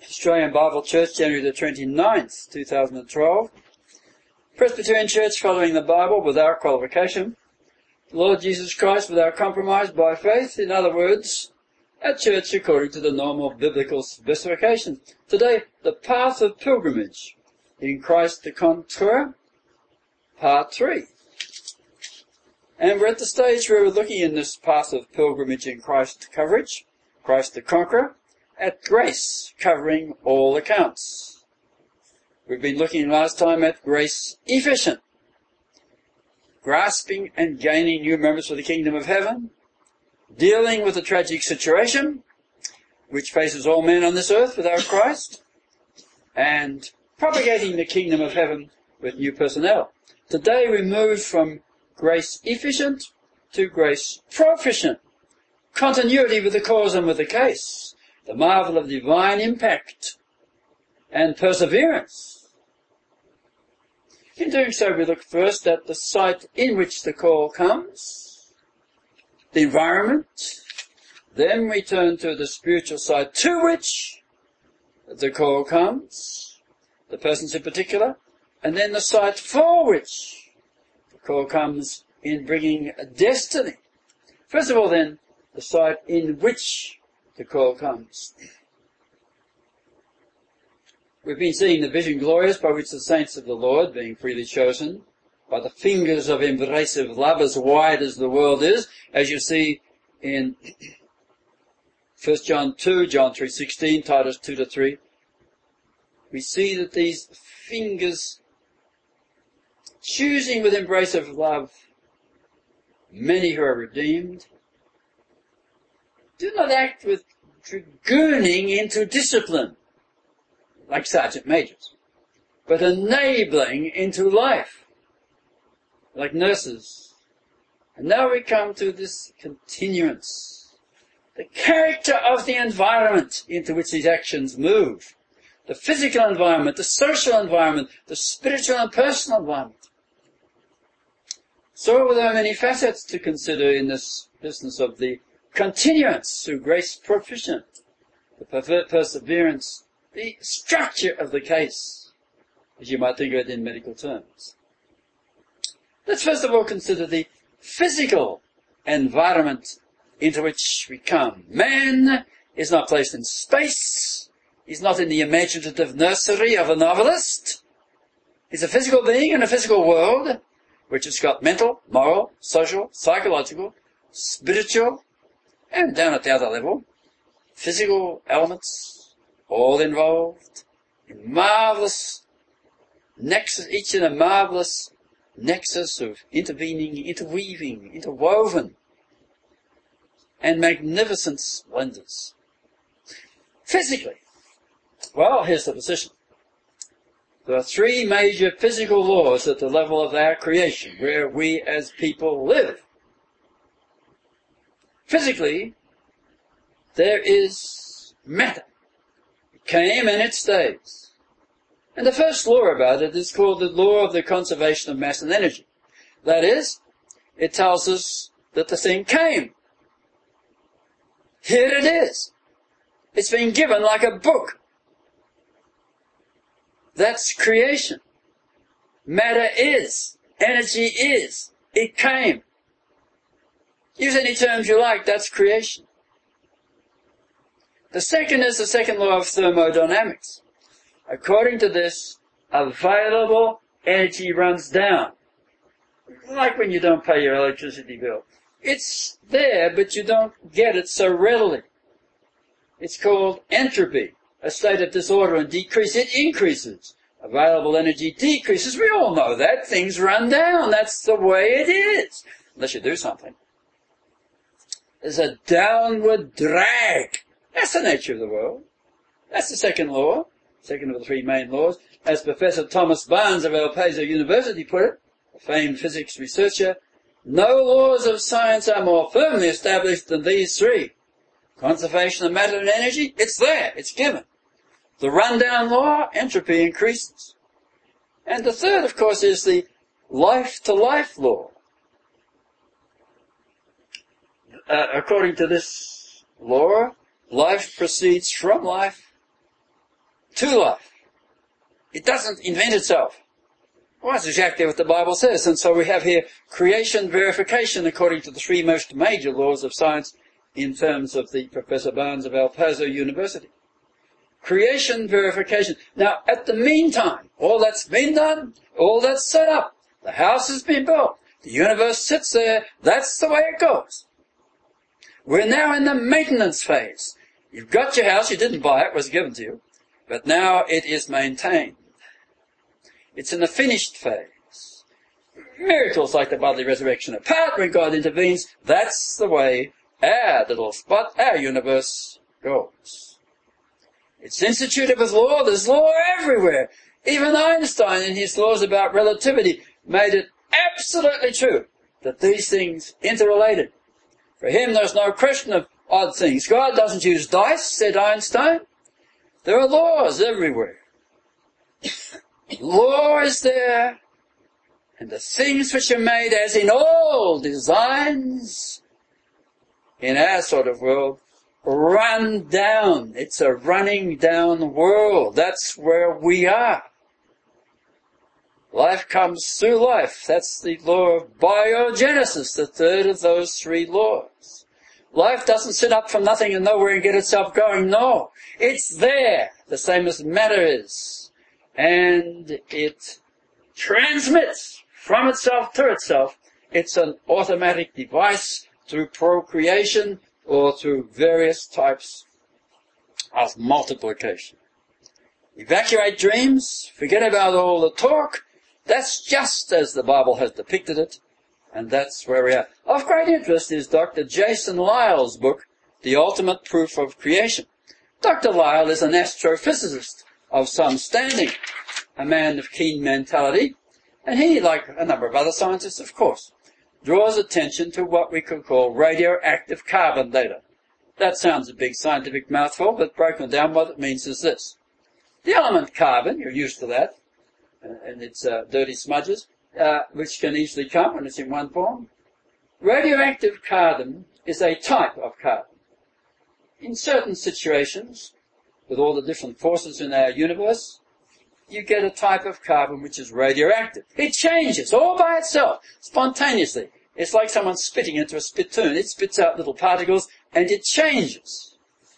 Australian Bible Church, January the 29th, 2012. Presbyterian Church, following the Bible without qualification. Lord Jesus Christ without compromise, by faith. In other words, a church according to the normal biblical specifications. Today, the path of pilgrimage in Christ the Conqueror, part 3. And we're at the stage where we're looking in this path of pilgrimage in Christ coverage, Christ the Conqueror, at grace, covering all accounts. We've been looking last time at grace efficient, grasping and gaining new members for the kingdom of heaven, dealing with the tragic situation which faces all men on this earth without Christ, and propagating the kingdom of heaven with new personnel. Today we move from grace efficient to grace proficient. Continuity with the cause and with the case. The marvel of divine impact and perseverance. In doing so, we look first at the site in which the call comes, the environment. Then we turn to the spiritual side to which the call comes, the persons in particular, and then the site for which the call comes in bringing a destiny. First of all, then, the site in which the call comes. We've been seeing the vision glorious by which the saints of the Lord, being freely chosen, by the fingers of embracive love as wide as the world is, as you see in 1 John 2, John 3:16, Titus 2-3, we see that these fingers, choosing with embracive love many who are redeemed, do not act with dragooning into discipline, like sergeant majors, but enabling into life, like nurses. And now we come to this continuance, the character of the environment into which these actions move, the physical environment, the social environment, the spiritual and personal environment. So there are many facets to consider in this business of the continuance through grace proficient, the perseverance, the structure of the case, as you might think of it in medical terms. Let's first of all consider the physical environment into which we come. Man is not placed in space. He's not in the imaginative nursery of a novelist. He's a physical being in a physical world, which has got mental, moral, social, psychological, spiritual, and down at the other level, physical elements, all involved in marvelous nexus, each in a marvelous nexus of intervening, interweaving, interwoven, and magnificent splendors. Physically, well, here's the position. There are three major physical laws at the level of our creation, where we as people live. Physically, there is matter. It came and it stays. And the first law about it is called the law of the conservation of mass and energy. That is, it tells us that the thing came. Here it is. It's been given like a book. That's creation. Matter is. Energy is. It came. Use any terms you like, that's creation. The second is the second law of thermodynamics. According to this, available energy runs down. Like when you don't pay your electricity bill. It's there, but you don't get it so readily. It's called entropy, a state of disorder and decrease. It increases. Available energy decreases. We all know that. Things run down. That's the way it is. Unless you do something. There's a downward drag. That's the nature of the world. That's the second law, second of the three main laws. As Professor Thomas Barnes of El Paso University put it, a famed physics researcher, no laws of science are more firmly established than these three. Conservation of matter and energy, it's there, it's given. The rundown law, entropy increases. And the third, of course, is the life-to-life law. According to this law, life proceeds from life, to life. It doesn't invent itself. Well, that's exactly what the Bible says. And so we have here creation verification according to the three most major laws of science in terms of the Professor Barnes of El Paso University. Creation verification. Now, at the meantime, all that's been done, all that's set up, the house has been built, the universe sits there, that's the way it goes. We're now in the maintenance phase. You've got your house, you didn't buy it, it was given to you, but now it is maintained. It's in the finished phase. Miracles like the bodily resurrection apart when God intervenes, that's the way our little spot, our universe goes. It's instituted with law, there's law everywhere. Even Einstein in his laws about relativity made it absolutely true that these things interrelated. For him there's no question of odd things. God doesn't use dice, said Einstein. There are laws everywhere. Law is there, and the things which are made, as in all designs, in our sort of world, run down. It's a running down world. That's where we are. Life comes through life. That's the law of biogenesis, the third of those three laws. Life doesn't sit up from nothing and nowhere and get itself going. No, it's there, the same as matter is. And it transmits from itself to itself. It's an automatic device through procreation or through various types of multiplication. Evacuate dreams, forget about all the talk. That's just as the Bible has depicted it, and that's where we are. Of great interest is Dr. Jason Lyle's book, The Ultimate Proof of Creation. Dr. Lyle is an astrophysicist of some standing, a man of keen mentality, and he, like a number of other scientists, of course, draws attention to what we could call radioactive carbon data. That sounds a big scientific mouthful, but broken down, what it means is this. The element carbon, you're used to that, and its dirty smudges, which can easily come when it's in one form. Radioactive carbon is a type of carbon. In certain situations, with all the different forces in our universe, you get a type of carbon which is radioactive. It changes all by itself, spontaneously. It's like someone spitting into a spittoon. It spits out little particles and it changes.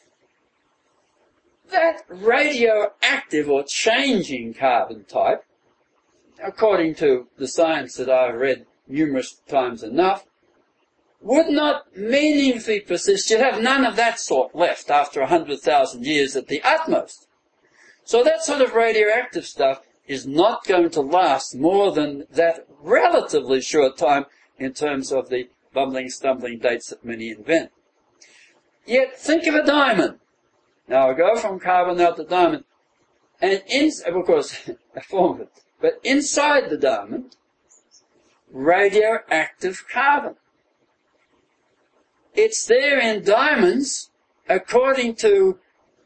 That radioactive or changing carbon type, according to the science that I've read numerous times enough, would not meaningfully persist. You'd have none of that sort left after 100,000 years at the utmost. So that sort of radioactive stuff is not going to last more than that relatively short time in terms of the bumbling, stumbling dates that many invent. Yet think of a diamond. Now I go from carbon out to diamond, and of course, a form of it, but inside the diamond, radioactive carbon. It's there in diamonds according to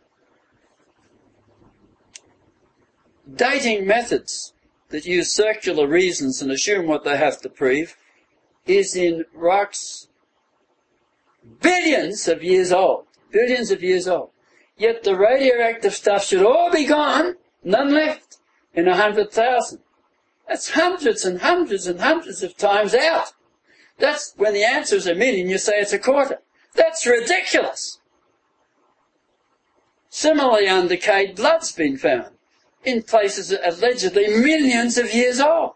dating methods that use circular reasons and assume what they have to prove, is in rocks billions of years old. Billions of years old. Yet the radioactive stuff should all be gone, none left, in 100,000. That's hundreds and hundreds and hundreds of times out. That's when the answer is a million, you say it's a quarter. That's ridiculous. Similarly, undecayed blood's been found in places allegedly millions of years old.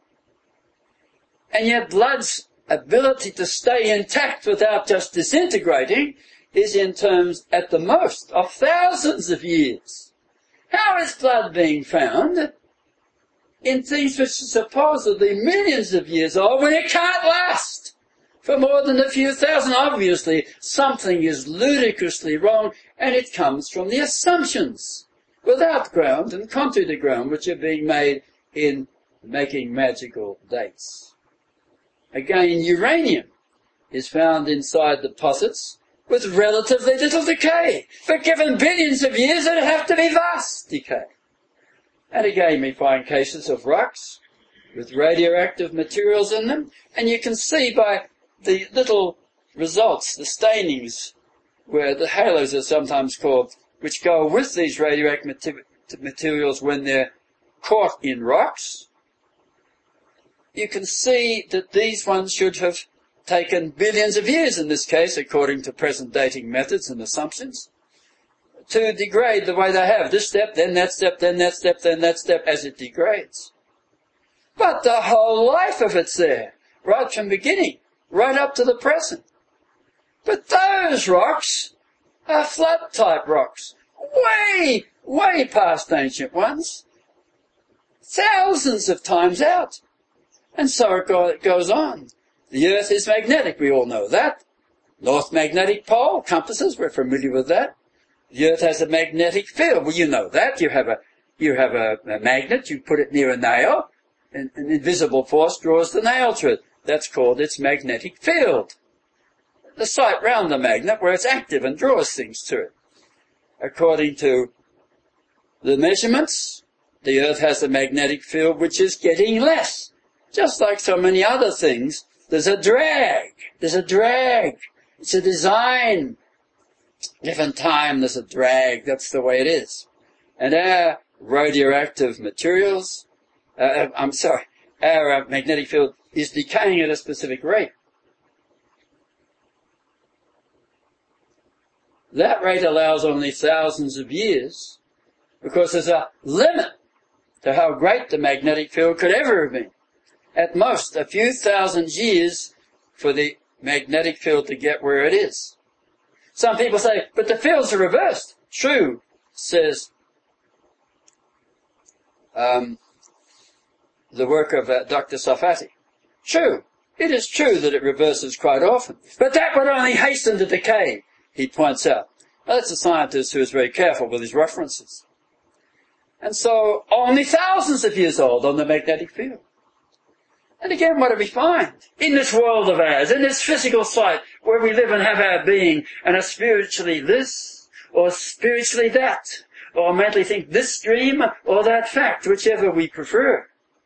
And yet blood's ability to stay intact without just disintegrating is in terms, at the most, of thousands of years. How is blood being found in things which are supposedly millions of years old when it can't last for more than a few thousand? Obviously, something is ludicrously wrong, and it comes from the assumptions without ground and contrary to ground which are being made in making magical dates. Again, uranium is found inside deposits with relatively little decay, but given billions of years it'd have to be vast decay. And again we find cases of rocks with radioactive materials in them, and you can see by the little results, the stainings, where the halos are sometimes called, which go with these radioactive materials when they're caught in rocks, you can see that these ones should have taken billions of years in this case, according to present dating methods and assumptions, to degrade the way they have. This step, then that step, then that step, then that step, as it degrades. But the whole life of it's there, right from beginning, right up to the present. But those rocks are flood-type rocks, way, way past ancient ones, thousands of times out. And so it goes on. The Earth is magnetic, we all know that. North magnetic pole, compasses, we're familiar with that. The Earth has a magnetic field, well, you know that. You have a magnet, you put it near a nail, and an invisible force draws the nail to it. That's called its magnetic field. The site round the magnet where it's active and draws things to it. According to the measurements, the Earth has a magnetic field which is getting less. Just like so many other things, there's a drag. There's a drag. It's a design. Given time, there's a drag. That's the way it is. And our radioactive materials, our magnetic field is decaying at a specific rate. That rate allows only thousands of years because there's a limit to how great the magnetic field could ever have been. At most, a few thousand years for the magnetic field to get where it is. Some people say, but the fields are reversed. True, says the work of Dr. Sarfati. True, it is true that it reverses quite often. But that would only hasten the decay, he points out. Now, that's a scientist who is very careful with his references. And so, only thousands of years old on the magnetic field. And again, what do we find? In this world of ours, in this physical site, where we live and have our being, and are spiritually this, or spiritually that, or mentally think this dream, or that fact, whichever we prefer.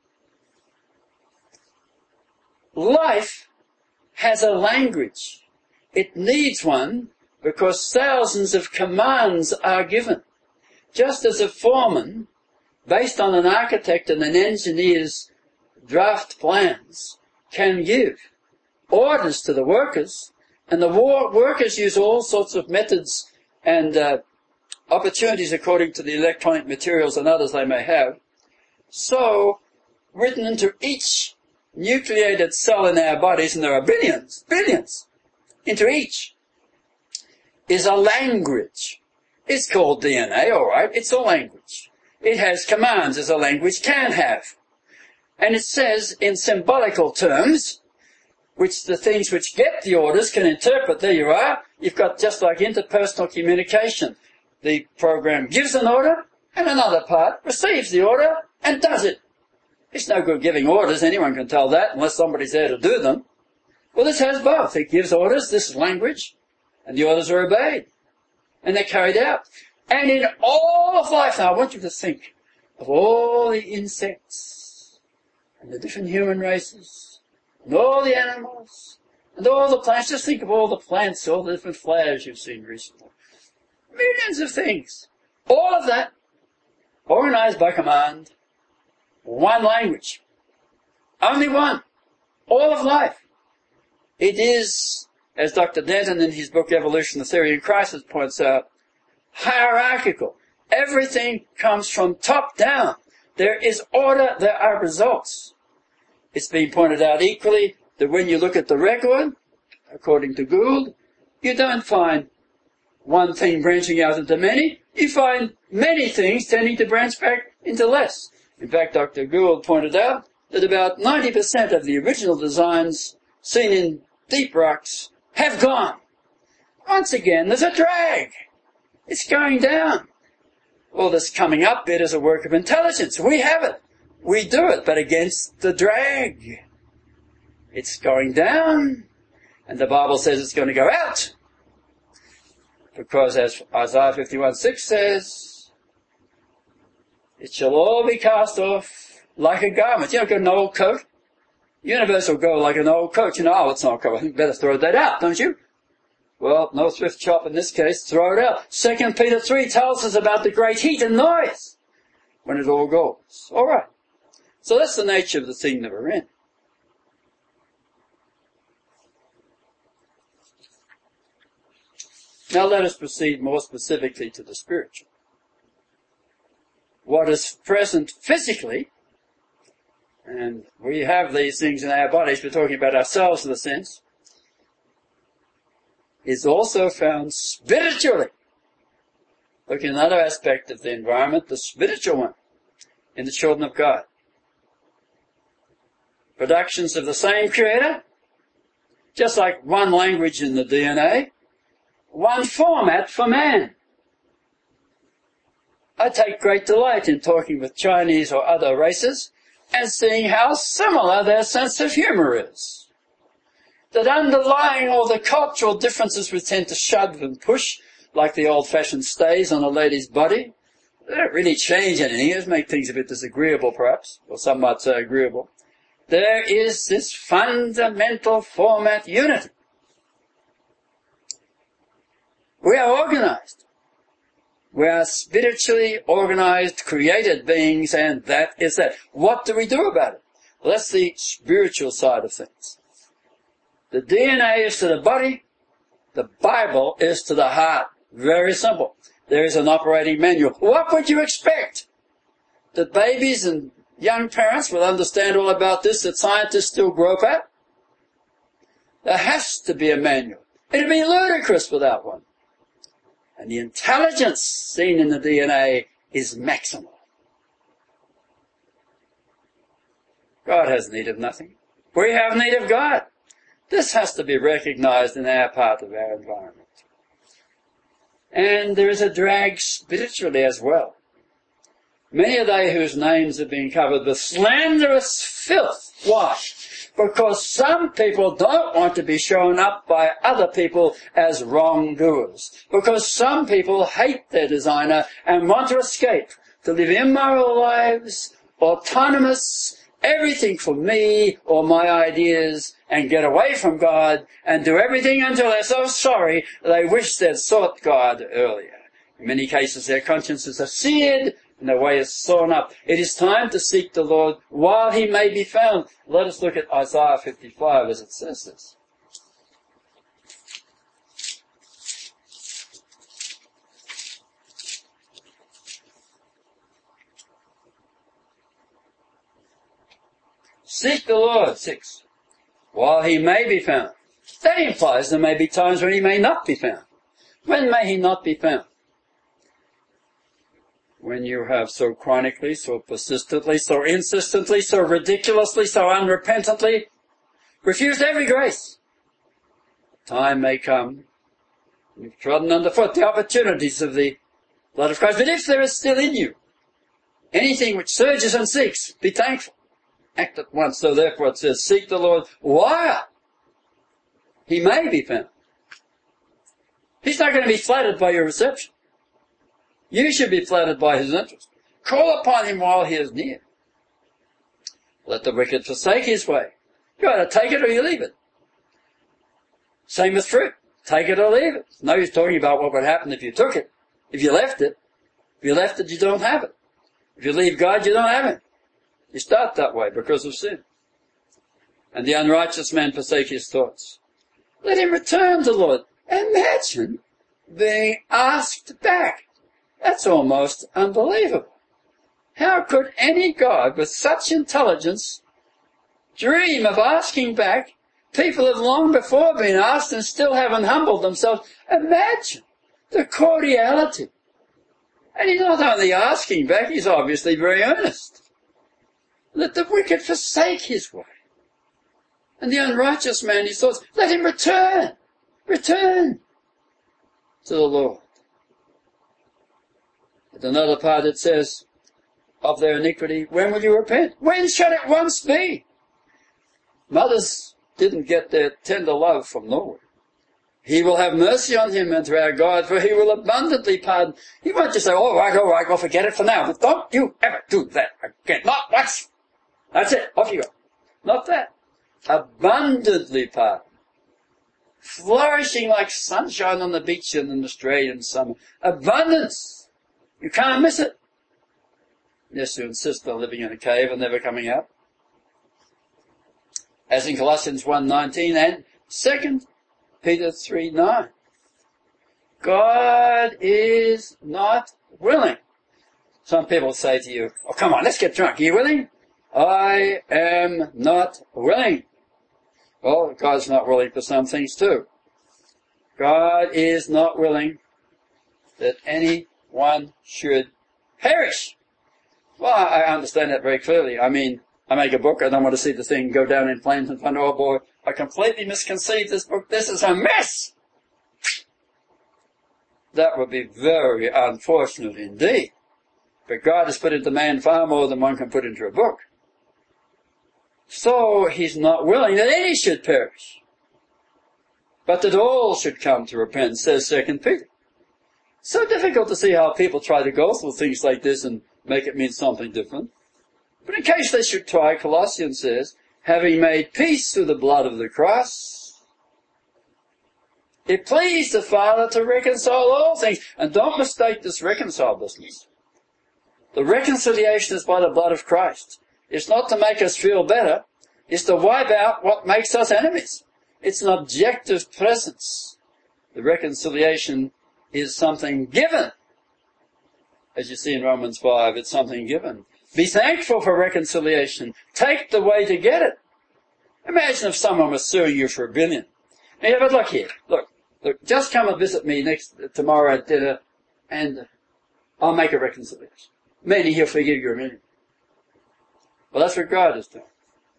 Life has a language. It needs one, because thousands of commands are given. Just as a foreman, based on an architect and an engineer's draft plans, can give orders to the workers, and the workers use all sorts of methods and opportunities according to the electronic materials and others they may have. So, written into each nucleated cell in our bodies, and there are billions, into each, is a language. It's called DNA, all right, it's a language. It has commands as a language can have. And it says in symbolical terms, which the things which get the orders can interpret. There you are. You've got just like interpersonal communication. The program gives an order, and another part receives the order and does it. It's no good giving orders. Anyone can tell that unless somebody's there to do them. Well, this has both. It gives orders, this is language, and the orders are obeyed. And they're carried out. And in all of life, now I want you to think of all the insects, and the different human races, and all the animals, and all the plants. Just think of all the plants, all the different flowers you've seen recently. Millions of things. All of that, organized by command, one language. Only one. All of life. It is, as Dr. Denton in his book Evolution, the Theory of Crisis points out, hierarchical. Everything comes from top down. There is order, there are results. It's been pointed out equally that when you look at the record, according to Gould, you don't find one thing branching out into many. You find many things tending to branch back into less. In fact, Dr. Gould pointed out that about 90% of the original designs seen in deep rocks have gone. Once again, there's a drag. It's going down. Well, this coming up bit is a work of intelligence. We have it. We do it, but against the drag. It's going down, and the Bible says it's going to go out. Because as Isaiah 51:6 says, it shall all be cast off like a garment. You know, like an old coat. Universe will go like an old coat. You know, oh, it's an old coat. I think better throw that out, don't you? Well, no thrift shop in this case. Throw it out. 2 Peter 3 tells us about the great heat and noise. when it all goes. All right. So that's the nature of the thing that we're in. Now let us proceed more specifically to the spiritual. What is present physically, and we have these things in our bodies, we're talking about ourselves in a sense, is also found spiritually. Look at another aspect of the environment, the spiritual one, in the children of God. Productions of the same Creator, just like one language in the DNA, one format for man. I take great delight in talking with Chinese or other races and seeing how similar their sense of humor is. That underlying all the cultural differences we tend to shove and push, like the old-fashioned stays on a lady's body, they don't really change anything. It just make things a bit disagreeable, perhaps, or some might say agreeable. There is this fundamental format unity. We are organized. We are spiritually organized, created beings, and that is that. What do we do about it? Well, that's the spiritual side of things. The DNA is to the body. The Bible is to the heart. Very simple. There is an operating manual. What would you expect? That babies and young parents will understand all about this, that scientists still grope at? There has to be a manual. It'd be ludicrous without one. And the intelligence seen in the DNA is maximal. God has need of nothing. We have need of God. This has to be recognized in our part of our environment. And there is a drag spiritually as well. Many are they whose names have been covered with slanderous filth. Why? Because some people don't want to be shown up by other people as wrongdoers. Because some people hate their designer and want to escape, to live immoral lives, autonomous, everything for me or my ideas, and get away from God and do everything until they're so sorry they wish they'd sought God earlier. In many cases their consciences are seared and their way is sawn up. It is time to seek the Lord while he may be found. Let us look at Isaiah 55 as it says this. Seek the Lord, 6, while he may be found. That implies there may be times when he may not be found. When may he not be found? When you have so chronically, so persistently, so insistently, so ridiculously, so unrepentantly refused every grace. Time may come. You've trodden underfoot the opportunities of the blood of Christ. But if there is still in you anything which surges and seeks, be thankful. Act at once. So therefore it says, seek the Lord while he may be found. He's not going to be flattered by your reception. You should be flattered by his interest. Call upon him while he is near. Let the wicked forsake his way. You either take it or you leave it. Same with fruit. Take it or leave it. No use talking about what would happen if you took it. If you left it, you don't have it. If you leave God, you don't have him. You start that way because of sin. And the unrighteous man forsake his thoughts. Let him return to the Lord. Imagine being asked back. That's almost unbelievable. How could any God with such intelligence dream of asking back people have long before been asked and still haven't humbled themselves? Imagine the cordiality. And he's not only asking back, he's obviously very earnest. Let the wicked forsake his way. And the unrighteous man, his thoughts, let him return to the Lord. At another part it says, of their iniquity, when will you repent? When shall it once be? Mothers didn't get their tender love from Norway. He will have mercy on him and to our God, for he will abundantly pardon. He won't just say, all right, go forget it for now. But don't you ever do that again. Not once. That's it. Off you go. Not that. Abundantly pardon. Flourishing like sunshine on the beach in an Australian summer. Abundance. You can't miss it. unless you insist on living in a cave and never coming out. As in Colossians 1:19 and 2 Peter 3:9. God is not willing. Some people say to you, oh, come on, let's get drunk. Are you willing? I am not willing. Well, God's not willing for some things too. God is not willing that anyone should perish. Well, I understand that very clearly. I mean, I make a book, I don't want to see the thing go down in flames and find, oh boy, I completely misconceived this book, this is a mess! That would be very unfortunate indeed. But God has put into man far more than one can put into a book. So He's not willing that any should perish, but that all should come to repent, says 2 Peter. So difficult to see how people try to go through things like this and make it mean something different. But in case they should try, Colossians says, having made peace through the blood of the cross, it pleased the Father to reconcile all things. And don't mistake this reconcile business. The reconciliation is by the blood of Christ. It's not to make us feel better. It's to wipe out what makes us enemies. It's an objective presence. The reconciliation is something given. As you see in Romans 5, it's something given. Be thankful for reconciliation. Take the way to get it. Imagine if someone was suing you for $1 billion. Now, but look here. Look, just come and visit me tomorrow at dinner, and I'll make a reconciliation. Meaning He'll forgive you $1 million. Well, that's what God is doing.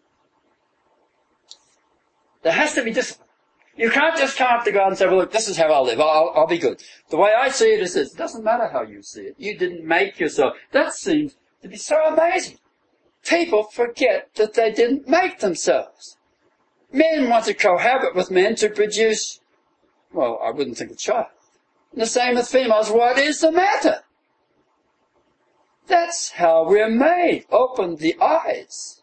There has to be discipline. You can't just come up to God and say, well, look, this is how I'll live. I'll be good. The way I see it is this. It doesn't matter how you see it. You didn't make yourself. That seems to be so amazing. People forget that they didn't make themselves. Men want to cohabit with men to produce, well, I wouldn't think a child. And the same with females. What is the matter? That's how we're made. Open the eyes.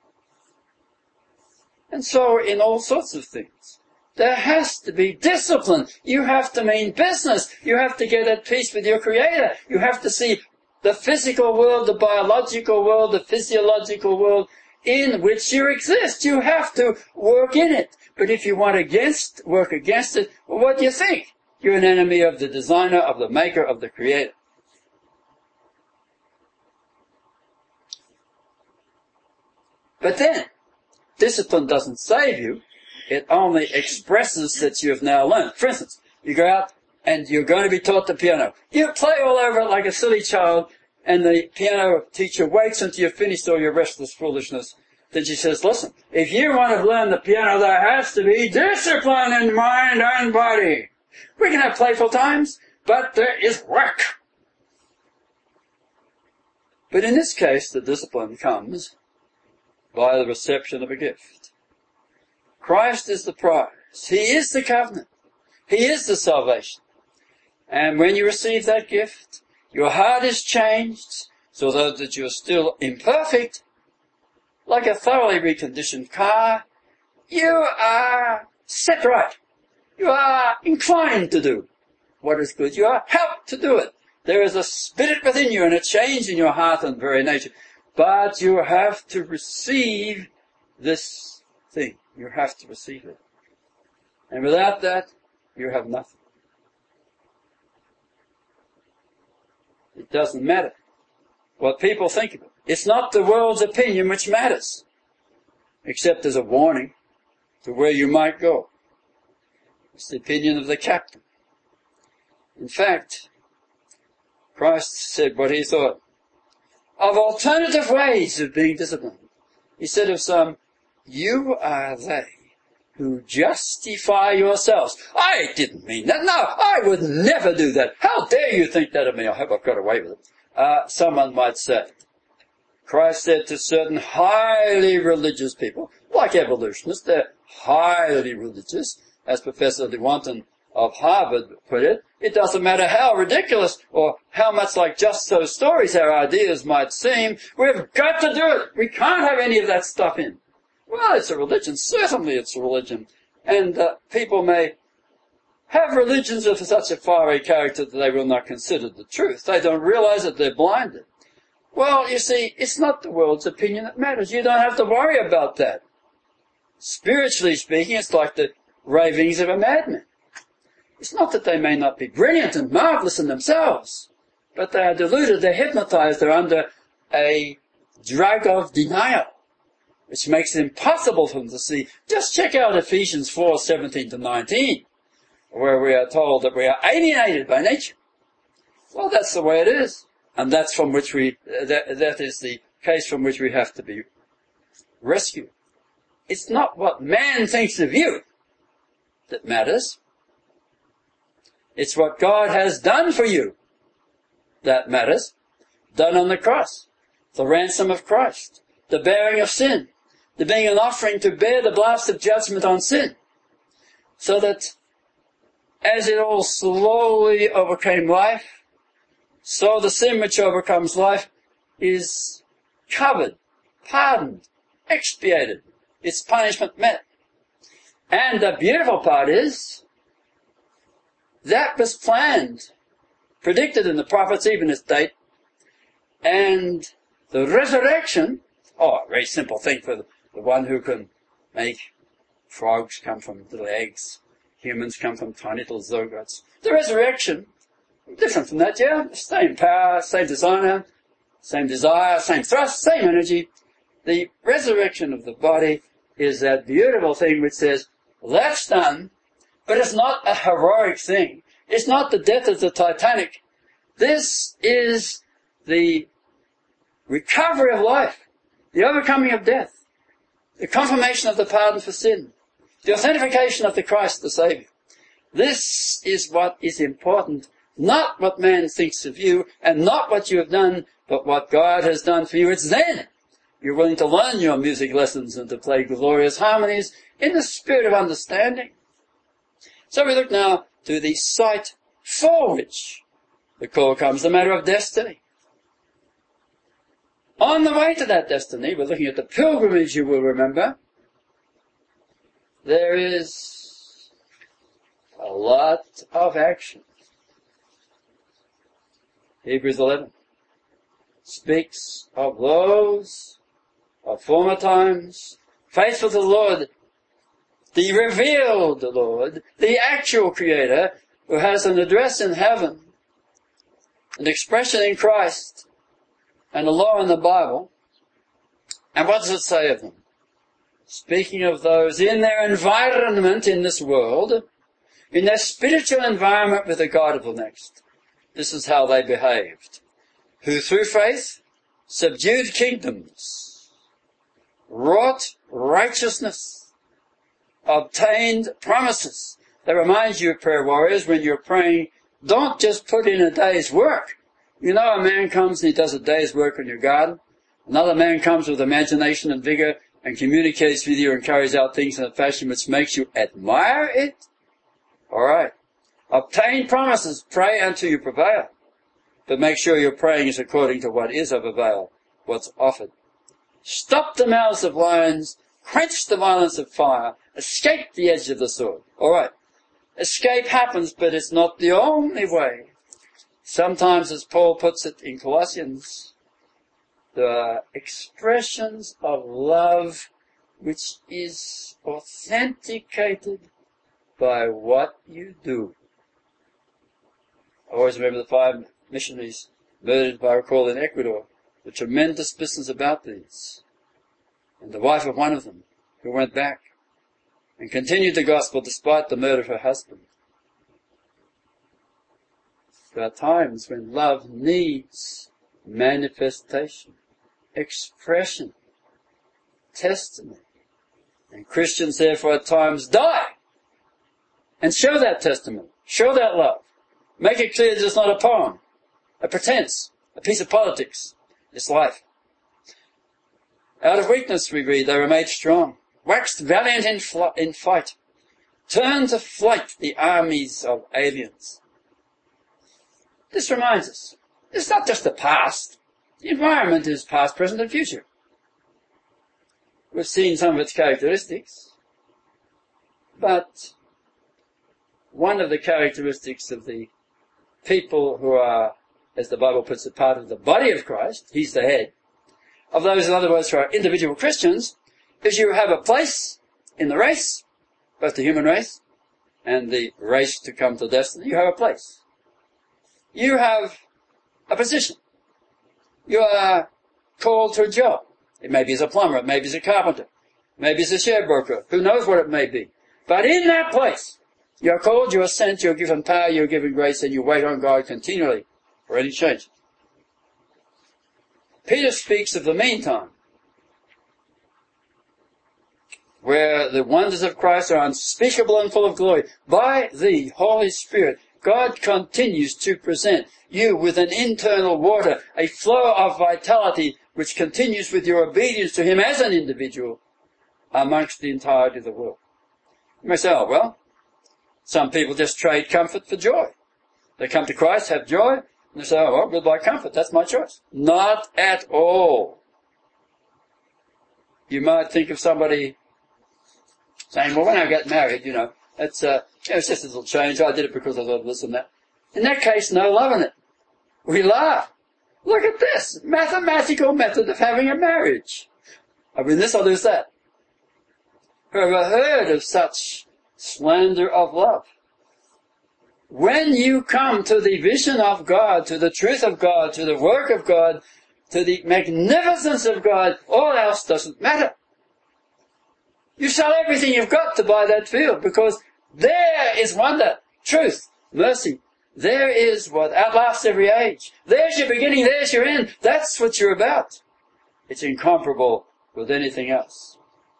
And so in all sorts of things, there has to be discipline. You have to mean business. You have to get at peace with your Creator. You have to see the physical world, the biological world, the physiological world in which you exist. You have to work in it. But if you want to work against it, well, what do you think? You're an enemy of the designer, of the maker, of the Creator. But then, discipline doesn't save you. It only expresses that you have now learned. For instance, you go out and you're going to be taught the piano. You play all over it like a silly child, and the piano teacher waits until you've finished all your restless foolishness. Then she says, listen, if you want to learn the piano, there has to be discipline in mind and body. We can have playful times, but there is work. But in this case, the discipline comes by the reception of a gift. Christ is the prize. He is the covenant. He is the salvation. And when you receive that gift, your heart is changed so that you are still imperfect, like a thoroughly reconditioned car. You are set right. You are inclined to do what is good. You are helped to do it. There is a spirit within you and a change in your heart and very nature. But you have to receive this thing. You have to receive it. And without that, you have nothing. It doesn't matter what people think of it. It's not the world's opinion which matters, except as a warning to where you might go. It's the opinion of the captain. In fact, Christ said what He thought of alternative ways of being disciplined. He said of some, you are they who justify yourselves. I didn't mean that. No, I would never do that. How dare you think that of me? I hope I've got away with it. Someone might say. Christ said to certain highly religious people, like evolutionists, they're highly religious, as Professor Lewontin of Harvard put it. It doesn't matter how ridiculous or how much like just so stories our ideas might seem, we've got to do it. We can't have any of that stuff in. Well, it's a religion. Certainly it's a religion. And people may have religions of such a fiery character that they will not consider the truth. They don't realize that they're blinded. Well, you see, it's not the world's opinion that matters. You don't have to worry about that. Spiritually speaking, it's like the ravings of a madman. It's not that they may not be brilliant and marvelous in themselves, but they are deluded, they're hypnotized, they're under a drug of denial, which makes it impossible for them to see. Just check out Ephesians 4:17-19, where we are told that we are alienated by nature. Well, that's the way it is. And that's from which that is the case from which we have to be rescued. It's not what man thinks of you that matters. It's what God has done for you that matters. Done on the cross. The ransom of Christ. The bearing of sin. The being an offering to bear the blast of judgment on sin. So that as it all slowly overcame life, so the sin which overcomes life is covered, pardoned, expiated, its punishment met. And the beautiful part is, that was planned, predicted in the prophets, even its date, and the resurrection, a very simple thing for the one who can make frogs come from little eggs, humans come from tiny little zygotes. The resurrection, different from that, yeah. Same power, same designer, same desire, same thrust, same energy. The resurrection of the body is that beautiful thing which says, that's done, but it's not a heroic thing. It's not the death of the Titanic. This is the recovery of life, the overcoming of death, the confirmation of the pardon for sin, the authentication of the Christ the Saviour. This is what is important. Not what man thinks of you, and not what you have done, but what God has done for you. It's then you're willing to learn your music lessons and to play glorious harmonies in the spirit of understanding. So we look now to the site for which the call comes, the matter of destiny. On the way to that destiny, we're looking at the pilgrimage, you will remember. There is a lot of action. Hebrews 11 speaks of those of former times, faithful to the Lord, the revealed Lord, the actual Creator, who has an address in heaven, an expression in Christ, and a law in the Bible. And what does it say of them? Speaking of those in their environment in this world, in their spiritual environment with the God of the next. This is how they behaved. Who through faith subdued kingdoms, wrought righteousness, obtained promises. That reminds you, prayer warriors, when you're praying, don't just put in a day's work. You know, a man comes and he does a day's work in your garden. Another man comes with imagination and vigor and communicates with you and carries out things in a fashion which makes you admire it. All right. Obtain promises, pray until you prevail. But make sure your praying is according to what is of avail, what's offered. Stop the mouths of lions, quench the violence of fire, escape the edge of the sword. All right. Escape happens, but it's not the only way. Sometimes, as Paul puts it in Colossians, the expressions of love which is authenticated by what you do. I always remember the 5 missionaries murdered, if I recall, in Ecuador. The tremendous business about these. And the wife of one of them, who went back and continued the gospel despite the murder of her husband. There are times when love needs manifestation, expression, testimony. And Christians therefore at times die and show that testimony, show that love. Make it clear that it's not a poem, a pretense, a piece of politics. It's life. Out of weakness, we read, they were made strong, waxed valiant in fight, turned to flight the armies of aliens. This reminds us, it's not just the past. The environment is past, present, and future. We've seen some of its characteristics, but one of the characteristics of the people who are as the Bible puts it, part of the body of Christ, he's the head, of those, in other words, who are individual Christians, is you have a place in the race, both the human race and the race to come to destiny. You have a place. You have a position. You are called to a job. It may be as a plumber, it may be as a carpenter, maybe as a share broker, who knows what it may be. But in that place, you are called, you are sent, you are given power, you are given grace, and you wait on God continually for any change. Peter speaks of the meantime, where the wonders of Christ are unspeakable and full of glory. By the Holy Spirit, God continues to present you with an internal water, a flow of vitality which continues with your obedience to Him as an individual amongst the entirety of the world. You may say, oh, well, some people just trade comfort for joy. They come to Christ, have joy, and they say, oh, well, we'll buy comfort. That's my choice. Not at all. You might think of somebody saying, well, when I get married, it's just a little change. I did it because I thought this and that. In that case, no love in it. We laugh. Look at this mathematical method of having a marriage. I win this, I lose that. Who ever heard of such slander of love? When you come to the vision of God, to the truth of God, to the work of God, to the magnificence of God, all else doesn't matter. You sell everything you've got to buy that field, because there is wonder, truth, mercy. There is what outlasts every age. There's your beginning, there's your end. That's what you're about. It's incomparable with anything else.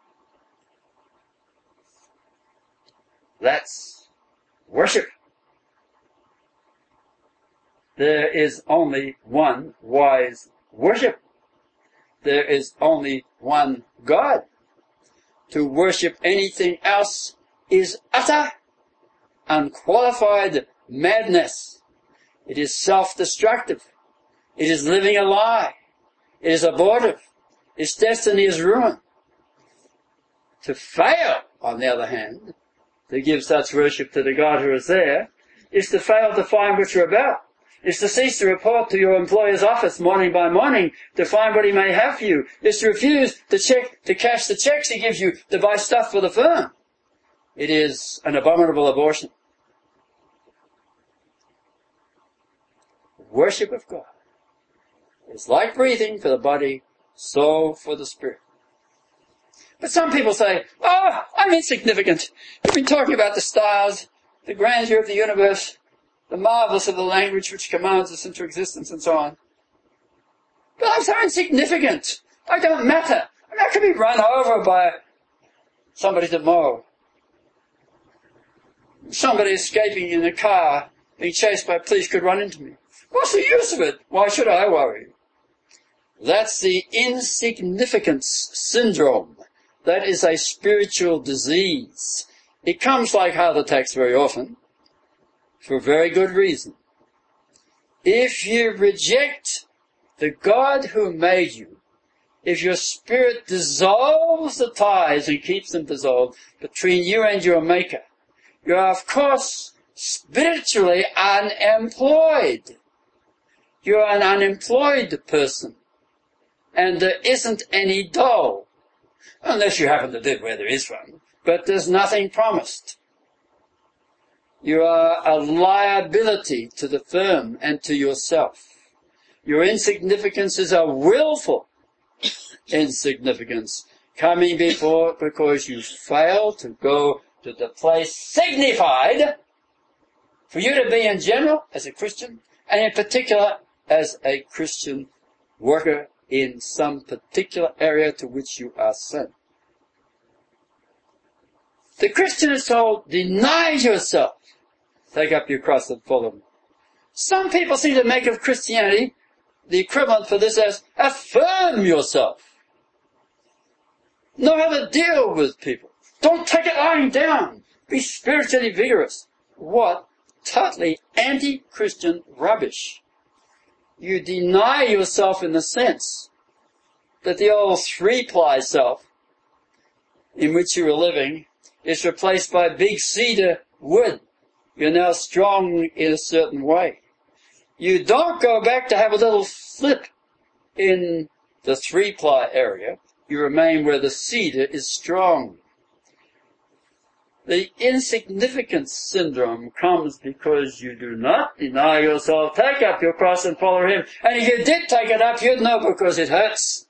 That's worship. There is only one wise worship. There is only one God. To worship anything else is utter, unqualified madness. It is self-destructive. It is living a lie. It is abortive. Its destiny is ruin. To fail, on the other hand, to give such worship to the God who is there, is to fail to find what you're about. Is to cease to report to your employer's office morning by morning to find what he may have for you. Is to refuse to cash the checks he gives you to buy stuff for the firm. It is an abominable abortion. Worship of God is like breathing for the body, so for the spirit. But some people say, oh, I'm insignificant. You've been talking about the stars, the grandeur of the universe, the marvels of the language which commands us into existence and so on. But I'm so insignificant. I don't matter. I could be run over by somebody tomorrow. Somebody escaping in a car, being chased by police, could run into me. What's the use of it? Why should I worry? That's the insignificance syndrome. That is a spiritual disease. It comes like heart attacks very often, for a very good reason. If you reject the God who made you, if your spirit dissolves the ties and keeps them dissolved between you and your Maker, you are, of course, spiritually unemployed. You are an unemployed person, and there isn't any dole, unless you happen to live where there is one, but there's nothing promised. You are a liability to the firm and to yourself. Your insignificance is a willful insignificance coming before because you fail to go to the place signified for you to be in general as a Christian, and in particular as a Christian worker in some particular area to which you are sent. The Christian is told, deny yourself, take up your cross and follow me. Some people seem to make of Christianity the equivalent for this as affirm yourself. Know how to deal with people. Don't take it lying down. Be spiritually vigorous. What totally anti-Christian rubbish. You deny yourself in the sense that the old three-ply self in which you were living is replaced by big cedar wood. You're now strong in a certain way. You don't go back to have a little flip in the 3-ply area. You remain where the cedar is strong. The insignificance syndrome comes because you do not deny yourself, take up your cross and follow him. And if you did take it up, you'd know because it hurts.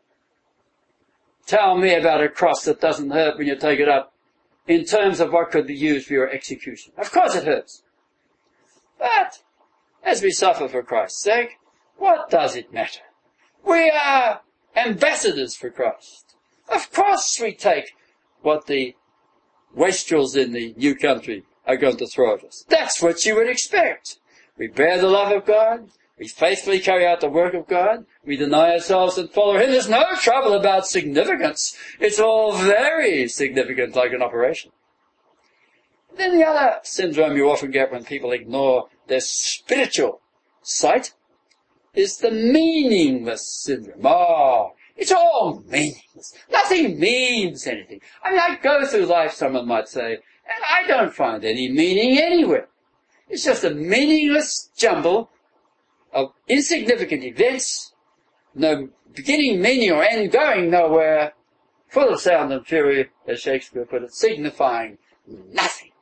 Tell me about a cross that doesn't hurt when you take it up in terms of what could be used for your execution. Of course it hurts. But as we suffer for Christ's sake, what does it matter? We are ambassadors for Christ. Of course we take what the wastrels in the new country are going to throw at us. That's what you would expect. We bear the love of God. We faithfully carry out the work of God. We deny ourselves and follow him. There's no trouble about significance. It's all very significant, like an operation. Then the other syndrome you often get when people ignore their spiritual sight is the meaningless syndrome. Oh, it's all meaningless. Nothing means anything. I mean, I go through life, someone might say, and I don't find any meaning anywhere. It's just a meaningless jumble of insignificant events, no beginning, meaning, or end, going nowhere, full of sound and fury, as Shakespeare put it, signifying nothing.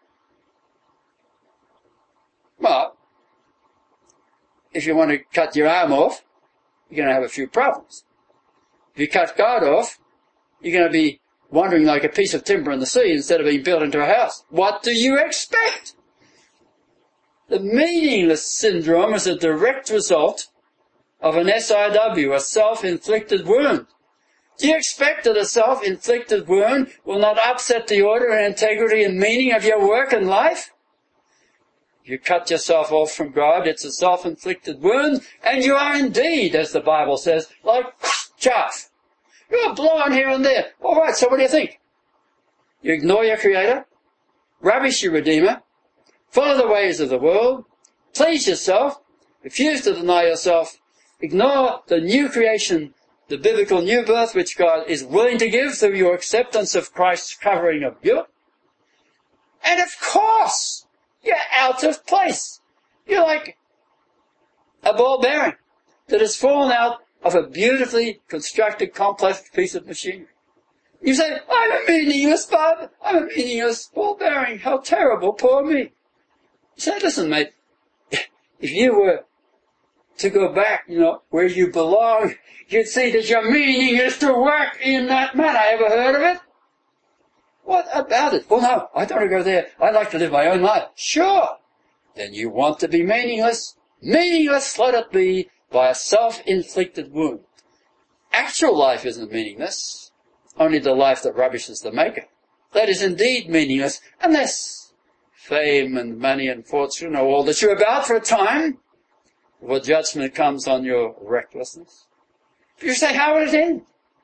Well, if you want to cut your arm off, you're going to have a few problems. If you cut God off, you're going to be wandering like a piece of timber in the sea instead of being built into a house. What do you expect? The meaningless syndrome is a direct result of an SIW, a self-inflicted wound. Do you expect that a self-inflicted wound will not upset the order and integrity and meaning of your work and life? If you cut yourself off from God, it's a self-inflicted wound, and you are indeed, as the Bible says, like chaff. You're blown here and there. All right, so what do you think? You ignore your Creator, rubbish your Redeemer, follow the ways of the world, please yourself, refuse to deny yourself, ignore the new creation, the biblical new birth which God is willing to give through your acceptance of Christ's covering of guilt. And of course, you're out of place. You're like a ball bearing that has fallen out of a beautifully constructed, complex piece of machinery. You say, I'm a meaningless Bob. I'm a meaningless ball bearing. How terrible, poor me. You say, listen, mate, if you were to go back, where you belong, you'd see that your meaning is to work in that manner. Ever heard of it? What about it? Well, no, I don't want to go there. I like to live my own life. Sure. Then you want to be meaningless. Meaningless, let it be, by a self-inflicted wound. Actual life isn't meaningless. Only the life that rubbishes the maker. That is indeed meaningless, unless fame and money and fortune are all that you're about for a time, before judgment comes on your recklessness. You say, how will it end?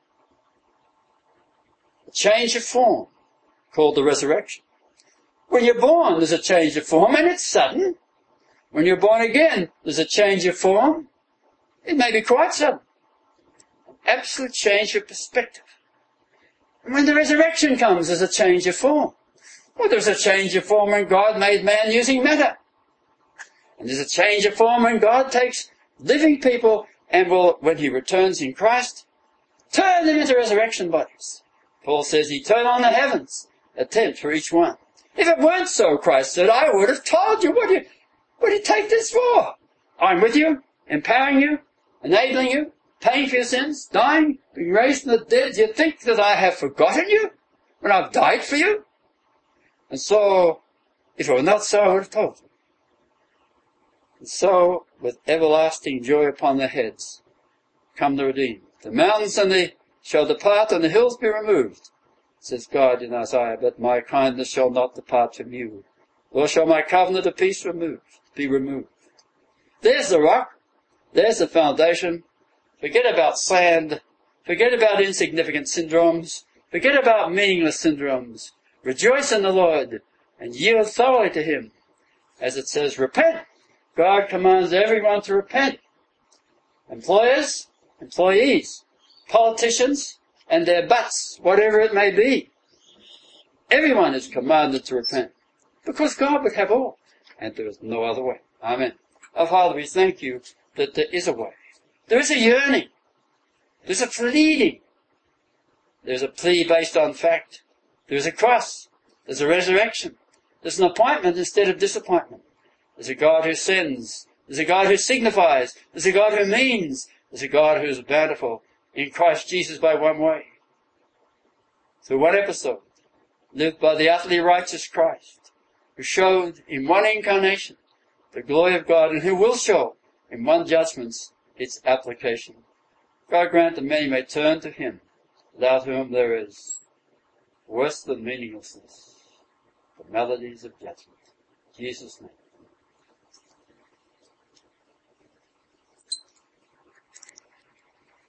A change of form, called the resurrection. When you're born, there's a change of form, and it's sudden. When you're born again, there's a change of form. It may be quite sudden. An absolute change of perspective. And when the resurrection comes, there's a change of form. Well, there's a change of form when God made man using matter. And there's a change of form when God takes living people and will, when he returns in Christ, turn them into resurrection bodies. Paul says he turned on the heavens, a tent for each one. If it weren't so, Christ said, I would have told you. What do you take this for? I'm with you, empowering you, enabling you, paying for your sins, dying, being raised from the dead. Do you think that I have forgotten you when I've died for you? And so, if it were not so, I would have told you. And so, with everlasting joy upon their heads, come the redeemed. The mountains shall depart and the hills be removed, says God in Isaiah, but my kindness shall not depart from you, nor shall my covenant of peace be removed. There's the rock. There's the foundation. Forget about sand. Forget about insignificant syndromes. Forget about meaningless syndromes. Rejoice in the Lord and yield thoroughly to him. As it says, repent. God commands everyone to repent. Employers, employees, politicians, and their butts, whatever it may be. Everyone is commanded to repent, because God would have all, and there is no other way. Amen. Oh, Father, we thank you that there is a way. There is a yearning. There's a pleading. There's a plea based on fact. There's a cross. There's a resurrection. There's an appointment instead of disappointment. There's a God who sends. There's a God who signifies. There's a God who means. There's a God who is bountiful in Christ Jesus by one way. Through one episode, lived by the utterly righteous Christ, who showed in one incarnation the glory of God, and who will show in one judgment its application. God grant that many may turn to him, without whom there is worse than meaninglessness, the melodies of judgment. In Jesus' name.